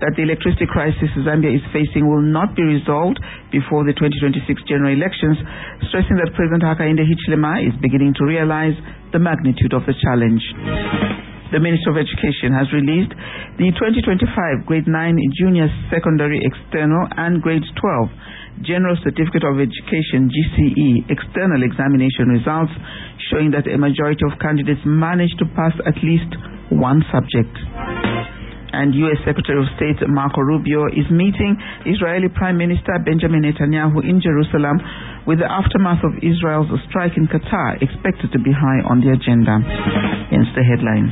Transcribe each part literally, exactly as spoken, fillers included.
that the electricity crisis Zambia is facing will not be resolved before the twenty twenty-six general elections, stressing that President Hakainde Hichilema is beginning to realize the magnitude of the challenge. The Minister of Education has released the twenty twenty-five Grade nine Junior Secondary External and Grade twelve General Certificate of Education G C E external examination results, showing that a majority of candidates managed to pass at least one subject. And U S Secretary of State Marco Rubio is meeting Israeli Prime Minister Benjamin Netanyahu in Jerusalem, with the aftermath of Israel's strike in Qatar expected to be high on the agenda. Hence the headlines.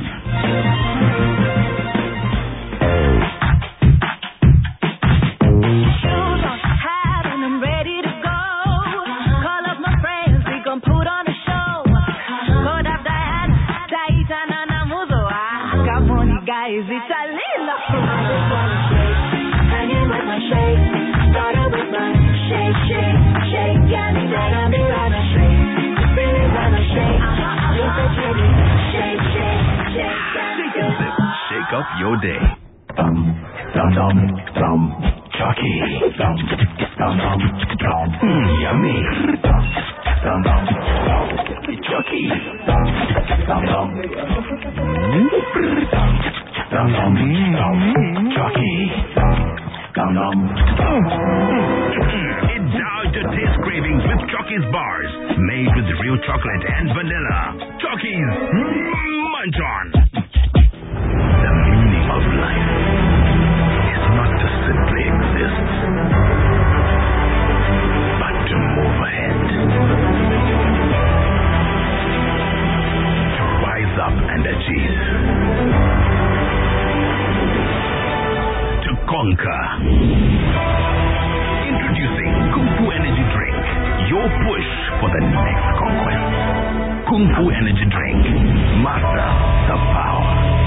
Is it a little? Hanging with my shake, started with my shake, shake, shake, and then I'll be right on shake, really right on shake. You said shake, shake, shake, shake, shake, shake up your day. Dum, dum, dum, dum, Chucky, dum, dum, dum, dum, mm, yummy, dum, dum, dum, dum, Chucky, dum, dum, dum, dum. Dum dum dum, Chucky. Dum dum. Indulge your taste cravings with Chucky's bars, made with real chocolate and vanilla. Chucky's Munch On. The meaning of life is not to simply exist, but to move ahead, to rise up and achieve. Conquer. Introducing Kung Fu Energy Drink, your push for the next conquest. Kung Fu Energy Drink, master the power.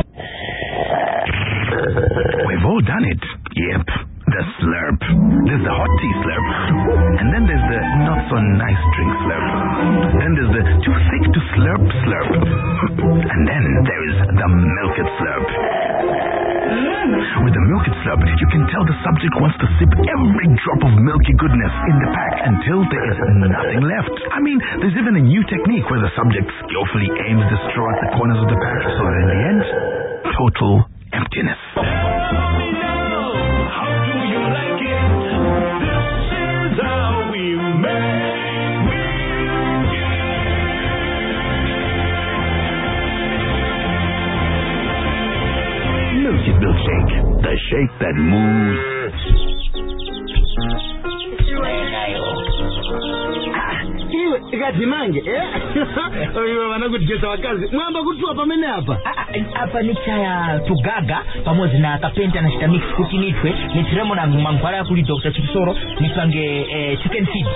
We've all done it. Yep, the slurp. There's the hot tea slurp, and then there's the not so nice drink slurp. Then there's the too thick to slurp slurp, and then there is the milk it slurp. With the Milk It Slurp, you can tell the subject wants to sip every drop of milky goodness in the pack until there is nothing left. I mean, there's even a new technique where the subject skillfully aims the straw at the corners of the pack, so that in the end, total emptiness. Milkshake, the shake that moves. Iwe ikazimange eh oyo wanakutjesa wakazi mwamba kutua pamene hapa hapa ni chaya tugaga pamoja na kapenta na stamix kutinitwe ni tiremo na mangwala kuli Doctor Chipsoro nipange eh, chicken feed.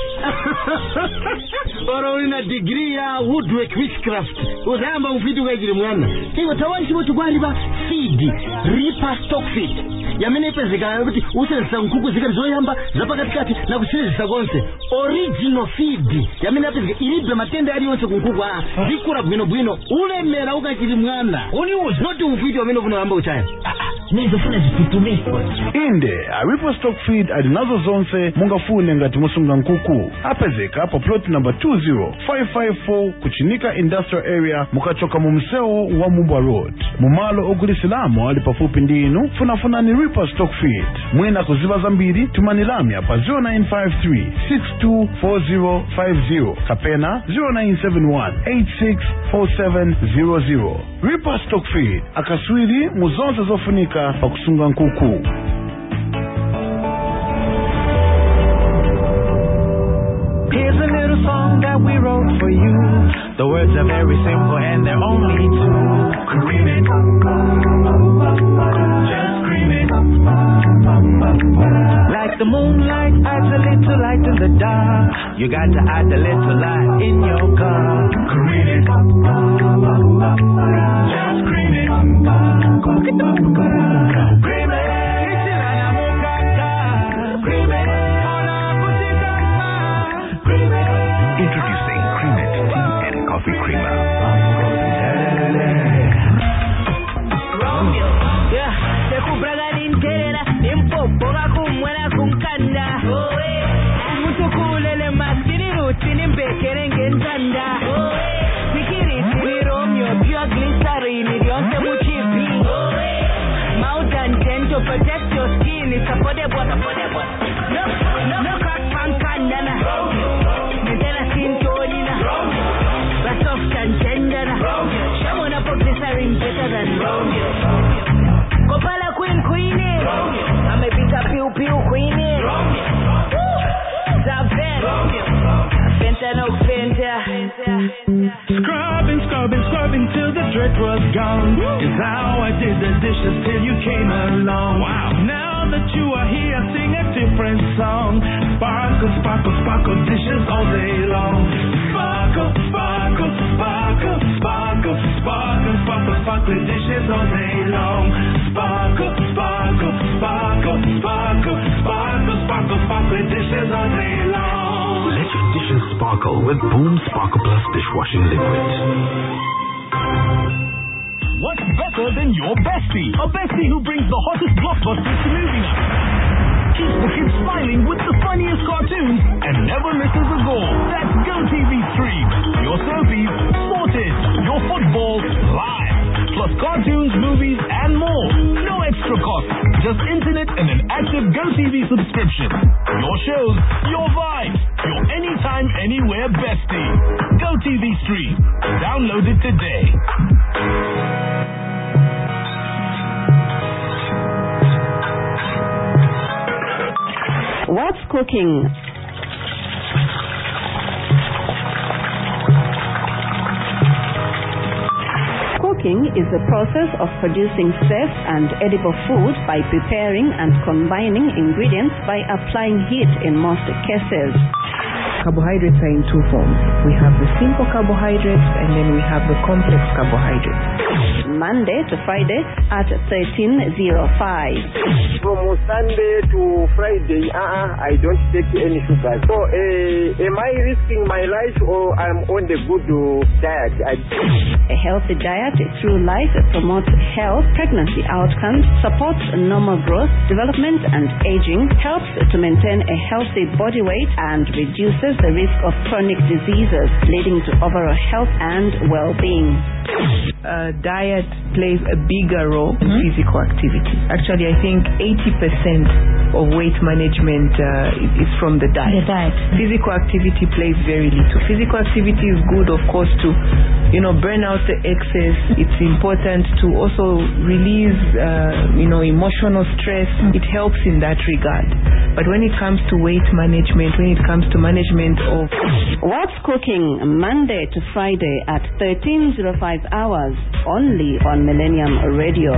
Ora una degree ya woodwork witchcraft uzamba ufitu kajiri mwana hiyo tawanchi botu gwali ba feed Reaper stock feed yamene pezeka kuti usenza nkuku zika zoyamba zapakatikati na kusenzisa konse original feed yamene pezeka ilibe matenda ali yonse kunkuku ah zikura bwino bwino ulemera ukachiri mwana oni uzi not ufiti wamene kuno amba uchaya nizofuna zitutumiko inde a Reaper stock feed adinazo zonse mungafune ngati musunga nkuku apezeka pa plot number two zero five five four kuchinika industrial area mukachoka mu mseo wa Mubwa Road mumalo ogulisilamo ali pafupi ndinu funafuna ni Reaper stock feed mwina kuziba zambiri tumanilamya pa zero nine five three six two four zero five zero kapena zero nine seven one eight six four seven zero zero. Reaper stock feed akaswiri muzonse zofunika pa kusunga nkuku. Here's a little song that we wrote for you. The words are very simple and they're only two. Cream it, just cream it. Like the moonlight adds a little light in the dark, you got to add a little light in your car. Cream it, just cream it. Cream it. Introducing Creamet Tea and Coffee Creamer. Yeah, protect your skin. It's affordable, affordable. No, no, no crack pan can nana. Maintain a skin tonina. But soft and tender. Someone up of this are better than Copala Queen Queenie. I'm a big up pew pew Queenie. Zaven. Fentanyl Fenta. Scrubbing, scrubbing, scrubbing till the dirt was gone. Is how I did the dishes till you came along. Wow. Now that you are here, I sing a different song. Sparkle, sparkle, sparkle dishes all day long. Sparkle, sparkle, sparkle, sparkle, sparkle, sparkle, sparkle dishes all day long. Sparkle, sparkle, sparkle, sparkle, sparkle, sparkle, sparkle dishes all day long. Let your dishes sparkle with Boom Sparkle Plus dishwashing liquid. What's better than your bestie? A bestie who brings the hottest blockbusters to movie night. Keeps the kids smiling with the funniest cartoons and never misses a goal. That's GoTV Stream. Your soapies sorted. Your football live. Plus cartoons, movies, and more. No extra cost. Just internet and an active GoTV subscription. Your shows, your vibe. Your anytime, anywhere bestie. GoTV Stream. Download it today. What's cooking? Cooking is the process of producing safe and edible food by preparing and combining ingredients by applying heat in most cases. Carbohydrates are in two forms. We have the simple carbohydrates and then we have the complex carbohydrates. Monday to Friday at thirteen oh five. From Sunday to Friday, uh-uh, I don't take any sugar. So, uh, am I risking my life or I'm on the good uh, diet? I... A healthy diet through life promotes health, pregnancy outcomes, supports normal growth, development and aging, helps to maintain a healthy body weight and reduces the risk of chronic diseases, leading to overall health and well-being. Uh, diet plays a bigger role in mm-hmm. physical activity. Actually, I think eighty percent of weight management uh, is from the diet. The diet. Physical activity plays very little. Physical activity is good, of course, to you know burn out the excess. It's important to also release uh, you know emotional stress. Mm-hmm. It helps in that regard. But when it comes to weight management, when it comes to management of What's Cooking, Monday to Friday at thirteen oh five hours, only on Millennium Radio.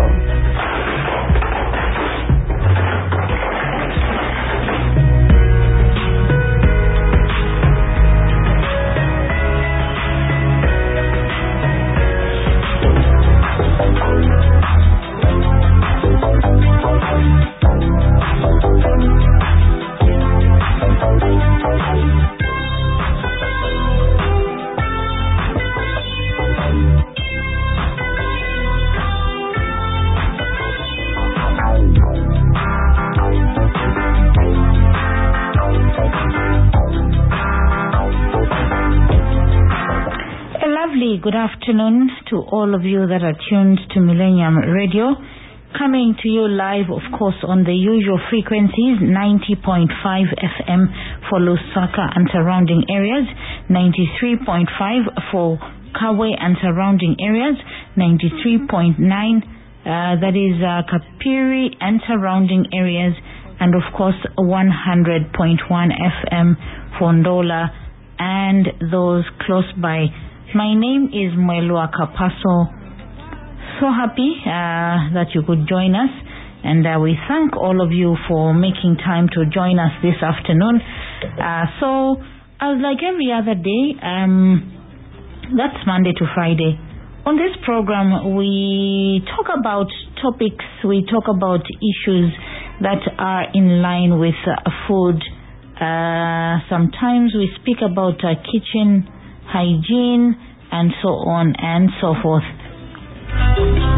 Good afternoon to all of you that are tuned to Millennium Radio, coming to you live, of course, on the usual frequencies, ninety point five F M for Lusaka and surrounding areas, ninety-three point five for Kawe and surrounding areas, ninety-three point nine uh, that is uh, Kapiri and surrounding areas, and of course one hundred point one F M for Ndola and those close by. My name is Mwelua Kapaso. So happy uh, that you could join us, and uh, we thank all of you for making time to join us this afternoon. Uh, so, as like every other day, um, that's Monday to Friday. On this program, we talk about topics, we talk about issues that are in line with uh, food. Uh, sometimes we speak about uh, kitchen hygiene and so on and so forth.